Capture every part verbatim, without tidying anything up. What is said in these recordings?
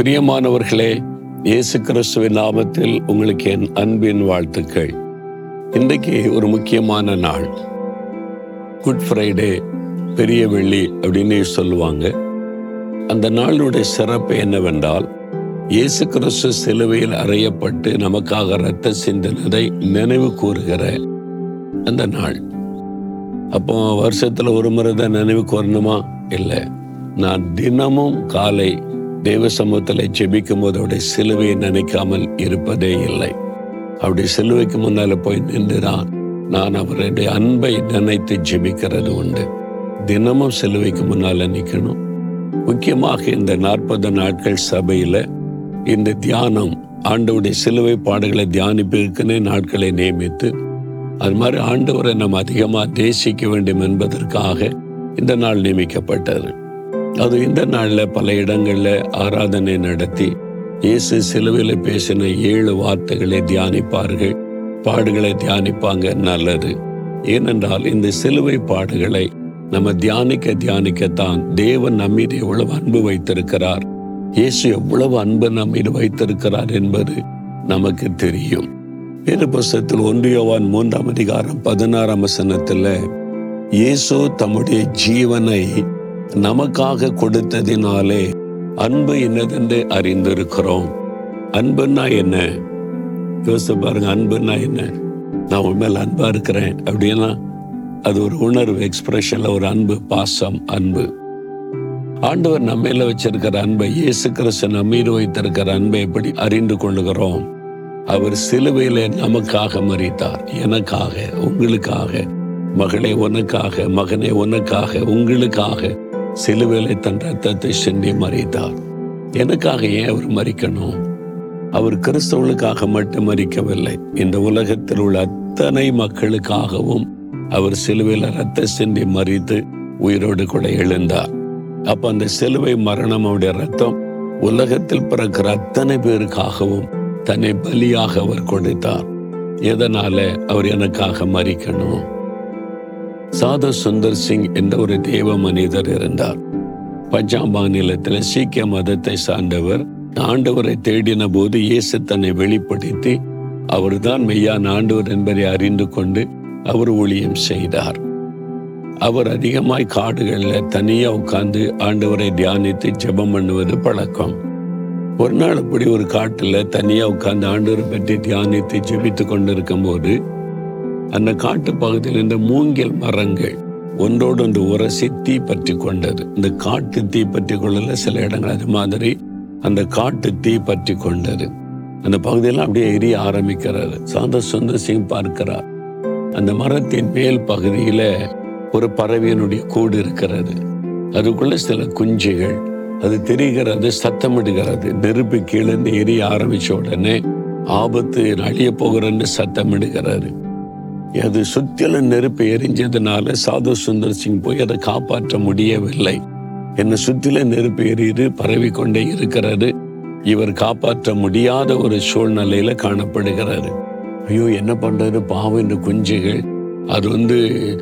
பிரியமானவர்களே, இயேசு கிறிஸ்துவின் நாமத்தில் உங்களுக்கு என் அன்பின் வாழ்த்துக்கள். இன்றைக்கு ஒரு முக்கியமான நாள், குட் ஃப்ரைடே, பெரிய வெள்ளி அப்படின்னு சொல்லுவாங்க. அந்த நாளுடைய சிறப்பு என்னவென்றால், இயேசு கிறிஸ்து சிலுவையில் அறையப்பட்டு நமக்காக இரத்த சிந்தினதை நினைவு கூறுகிற அந்த நாள். அப்போ வருஷத்துல ஒரு முறை தான் நினைவு கூறணுமா? இல்லை, நான் தினமும் காலை தேவ சமூகத்தில் ஜெபிக்கும் போது அவருடைய சிலுவையை நினைக்காமல் இருப்பதே இல்லை. அவருடைய சிலுவைக்கு முன்னால போய் நின்றுதான் நான் அவருடைய அன்பை நினைத்து ஜெபிக்கிறது உண்டு. தினமும் சிலுவைக்கு முன்னால நிற்கணும். முக்கியமாக இந்த நாற்பது நாட்கள் சபையில இந்த தியானம், ஆண்டவருடைய சிலுவை பாடுகளை தியானிப்பதற்குனே நாட்களை நியமித்து, அது மாதிரி ஆண்டவரை நம்ம அதிகமாக தேசிக்க வேண்டும் என்பதற்காக இந்த நாள் நியமிக்கப்பட்டது. அது இந்த நாளில் பல இடங்களில் ஆராதனை நடத்தி இயேசு சிலுவையில் பேசின ஏழு வார்த்தைகளை தியானிப்பார்கள், பாடுகளை தியானிப்பாங்க. நல்லது. ஏனென்றால் இந்த சிலுவை பாடுகளை நம்ம தியானிக்க தியானிக்கத்தான் தேவன் நம்மீது எவ்வளவு அன்பு வைத்திருக்கிறார், இயேசு எவ்வளவு அன்பு நம்மீது வைத்திருக்கிறார் என்பது நமக்கு தெரியும். வேறு புஸ்தகத்தில் ஒன்று யோவான் மூன்றாம் அதிகாரம் பதினாறாம் வசனத்தில் இயேசு தம்முடைய ஜீவனை நமக்காக கொடுத்ததினாலே அன்பு என்னதென்று அறிந்திருக்கிறோம். அன்புன்னா என்ன? யோசிச்சு பாருங்க. அன்புன்னா என்ன? நான் உண்மையில அன்பா இருக்கிறேன் அப்படின்னா அது ஒரு உணர்வு, எக்ஸ்பிரஷன்ல ஒரு அன்பு, பாசம், அன்பு. ஆண்டவர் நம்ம மேல வச்சிருக்கிற அன்பை, இயேசு கிறிஸ்து நம்ம மீது வைத்திருக்கிற அன்பை எப்படி அறிந்து கொள்ளுகிறோம்? அவர் சிலுவையில நமக்காக மரித்தார், எனக்காக, உங்களுக்காக. மகளே உனக்காக, மகனே உனக்காக, உங்களுக்காக சிலுவையிலே தன் ரத்தத்தை சிந்தி மரித்தார். எனக்காக ஏன் அவர் மரிக்கணும்? அவர் கிறிஸ்தவர்களுக்காக மட்டும் மரிக்கவில்லை, இந்த உலகத்தில் உள்ள அத்தனை மக்களுக்காகவும் அவர் சிலுவையில் ரத்த சிந்தி மரித்து உயிரோடு கூட எழுந்தார். அப்ப அந்த சிலுவை மரணம், அவருடைய ரத்தம் உலகத்தில் பிறக்கிற அத்தனை பேருக்காகவும் தன்னை பலியாக அவர் கொடுத்தார். எதனால அவர் எனக்காக மரிக்கணும்? சாதா சுந்தர் சிங் என்ற ஒரு தேவ மனிதர் இருந்தார். பஞ்சாப் மாநிலத்தில் சீக்கிய மதத்தை சார்ந்தவர். ஆண்டவரை தேடின போது இயேசு தன்னை வெளிப்படுத்தி அவர்தான் மெய்யான ஆண்டவர் என்பதை அறிந்து கொண்டு அவர் ஊழியம் செய்தார். அவர் அதிகமாய் காடுகளில் தனியா உட்கார்ந்து ஆண்டவரை தியானித்து ஜெபம் பண்ணுவது பழக்கம். ஒரு நாள் அப்படி ஒரு காட்டுல தனியா உட்கார்ந்து ஆண்டவரை பற்றி தியானித்து ஜெபித்து கொண்டிருக்கும் போது அந்த காட்டு பகுதியில் இந்த மூங்கில் மரங்கள் ஒன்றோடு ஒன்று உரசி தீ பற்றி கொண்டது. இந்த காட்டு தீ பற்றி கொள்ளல, சில இடங்கள் அது மாதிரி அந்த காட்டு தீ பற்றி கொண்டது. அந்த பகுதியெல்லாம் அப்படியே எரிய ஆரம்பிக்கிறாரு. சாந்த சுந்தர் சிங் பார்க்கிறார், அந்த மரத்தின் மேல் பகுதியில ஒரு பறவையினுடைய கூடு இருக்கிறது. அதுக்குள்ள சில குஞ்சுகள், அது தெரிகிறது, சத்தமிடுகிறது. நெருப்பு கீழே எரிய ஆரம்பிச்ச உடனே ஆபத்து, அழிய போகிறன்னு சத்தமிடுகிறாரு. அது சுத்திலும் நெருப்பு எரிஞ்சதுனால சாது சுந்தர் சிங் போய் அதை காப்பாற்ற முடியவில்லை. என்ன சுத்தில நெருப்பு எரியுது, பரவி கொண்டே இருக்கிறது. இவர் காப்பாற்ற முடியாத ஒரு சூழ்நிலையில காணப்படுகிறாரு. ஐயோ, என்ன பண்றது? பாவம், இந்த குஞ்சுகள் அது வந்து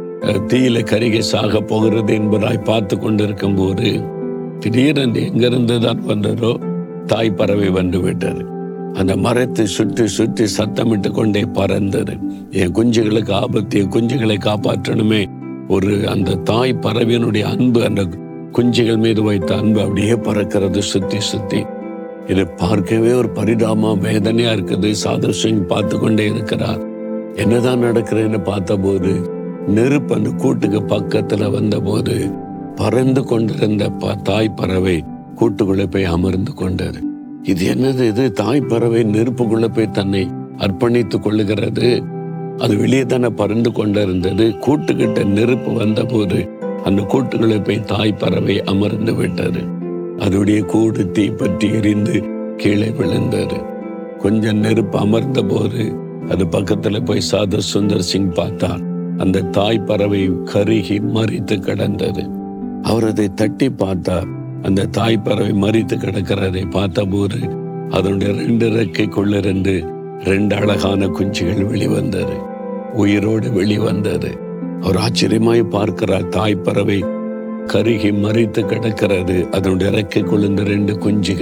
தீயில கருகி சாக போகிறது என்பதாய் பார்த்து கொண்டிருக்கும் போது திடீரென்று எங்கிருந்து தான் வந்ததோ தாய் பறவை வந்து விட்டது. அந்த மரத்தை சுற்றி சுற்றி சத்தமிட்டு கொண்டே பறந்தது. என் குஞ்சுகளுக்கு ஆபத்து, என் குஞ்சுகளை காப்பாற்றணுமே. ஒரு அந்த தாய் பறவையினுடைய அன்பு, அந்த குஞ்சுகள் மீது வைத்த அன்பு அப்படியே பறக்கிறது சுத்தி சுத்தி. இதை பார்க்கவே ஒரு பரிதாபமா, வேதனையா இருக்குது. சாது சிங் பார்த்து கொண்டே இருக்கிறார். என்னதான் நடக்கிறேன்னு பார்த்த போது நெருப்பு அந்த கூட்டுக்கு பக்கத்துல வந்த போது பறந்து கொண்டிருந்த தாய் பறவை கூட்டுக்குள்ளே போய் அமர்ந்து கொண்டது. இது என்னது? இது தாய் பறவை நெருப்புக்குள்ள போய் தன்னை அர்ப்பணித்து கொள்ளுகிறது. அது வெளியே தானே பறந்து கொண்டிருந்தது. கூட்டுக்கிட்ட நெருப்பு வந்த போது அந்த கூட்டுக்குள்ளே போய் தாய் பறவை அமர்ந்து விட்டது. அதோடைய கூடு தீ பற்றி எரிந்து கீழே விழுந்தது. கொஞ்சம் நெருப்பு அமர்ந்த போது அது பக்கத்துல போய் சாது சுந்தர் சிங் பார்த்தார். அந்த தாய் பறவை கருகி மரித்து கிடந்தது. அவர் அதை தட்டி பார்த்தார். அந்த தாய் பறவை மரித்து கிடக்கிறதை பார்த்த போது அதனுடைய ரெண்டு இறக்கைக்குள்ளிருந்து ரெண்டு அழகான குஞ்சுகள் வெளிவந்தது, உயிரோடு வெளிவந்தது. அவர் ஆச்சரியமாய் பார்க்கிறார். தாய் பறவை கருகி மரித்து கிடக்கிறது. அதனுடைய இறக்கை கொழுந்த ரெண்டு குஞ்சுகள்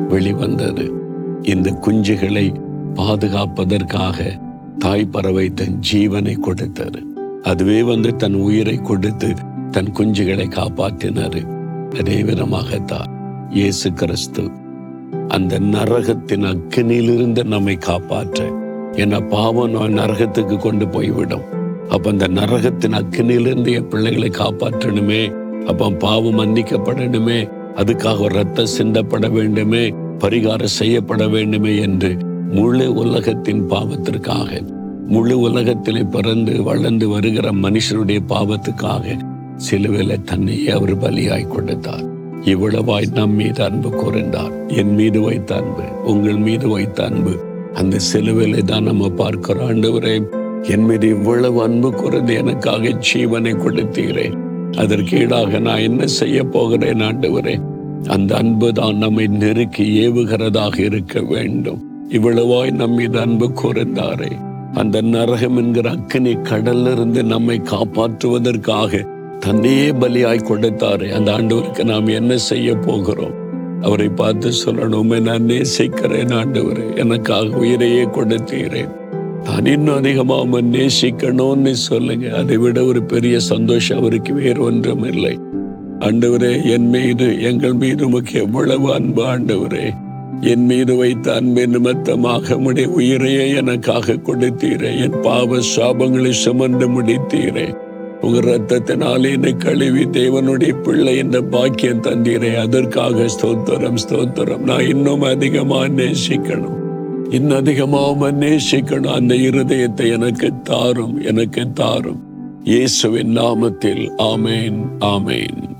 வெளிவந்தது. இந்த குஞ்சுகளை பாதுகாப்பதற்காக தாய் பறவை தன் ஜீவனை கொடுத்தது. அதுவே வந்து தன் உயிரை கொடுத்து தன் குஞ்சுகளை காப்பாற்றினாரு. அதே விதமாகத்தான் இயேசு கிறிஸ்து அந்த நரகத்தின் அக்கினியிலிருந்து நம்மை காப்பாற்ற, என பாவம் நரகத்துக்கு கொண்டு போய்விடும். அப்ப அந்த நரகத்தின் அக்கினியிலிருந்து என் பிள்ளைகளை காப்பாற்றணுமே, அப்ப பாவம் மன்னிக்கப்படணுமே, அதுக்காக ரத்தம் சிந்தப்பட வேண்டுமே, பரிகாரம் செய்யப்பட வேண்டுமே என்று முழு உலகத்தின் பாவத்திற்காக, முழு உலகத்திலே பிறந்து வளர்ந்து வருகிற மனுஷனுடைய பாவத்துக்காக சிலுவையில தன்னையே அவர் பலியாய் கொடுத்தார். இவ்வளவாய் நம் மீது அன்பு கூர்ந்தார். என் மீது வைத்த அன்பு, உங்கள் மீது வைத்த அன்பு, அந்த சிலுவையில தான் நம்ம பார்க்கிறோம். ஆண்டவரே, என் மீது இவ்வளவு அன்பு கூர்ந்து எனக்காக ஜீவனை கொடுத்தீரே, அதற்கு ஈடாக நான் என்ன செய்ய போகிறேன் ஆண்டவரே? அந்த அன்பு தான் நம்மை நெருக்கி ஏவுகிறதாக இருக்க வேண்டும். இவ்வளவாய் நம் மீது அன்பு கூர்ந்தாரே, அந்த நரகம் என்கிற அக்கினி கடல்ல இருந்து நம்மை காப்பாற்றுவதற்காக தன்னையே பலியாய் கொடுத்தாரே. அந்த ஆண்டவருக்கு நாம் என்ன செய்ய போகிறோம்? அவரை பார்த்து சொல்லணும், நான் நேசிக்கிறேன் ஆண்டவரே, எனக்காக உயிரையே கொடுத்தீரேன், நான் இன்னும் அதிகமாக நேசிக்கணும்னு சொல்லுங்க. அதை விட ஒரு பெரிய சந்தோஷம் அவருக்கு வேறு ஒன்றும் இல்லை. ஆண்டவரே, என் மீது, எங்கள் மீது உமக்கு எவ்வளவு அன்பு ஆண்டவரே. என் மீது வைத்த அன்பின் நிமித்தமாக உம்முடைய உயிரையே எனக்காக கொடுத்தீரே. என் பாவ சாபங்களை சுமந்து முடித்தீரே. உங்க ரத்தத்தினாலே என்னை கழுவி தேவனுடைய பிள்ளை என்ற பாக்கியம் தந்தீரே. அதற்காக ஸ்தோத்திரம், ஸ்தோத்திரம். நான் இன்னும் அதிகமா நேசிக்கணும், இன்னும் அதிகமாக நேசிக்கணும். அந்த இருதயத்தை எனக்கு தாரும், எனக்கு தாரும். இயேசுவின் நாமத்தில் ஆமேன், ஆமேன்.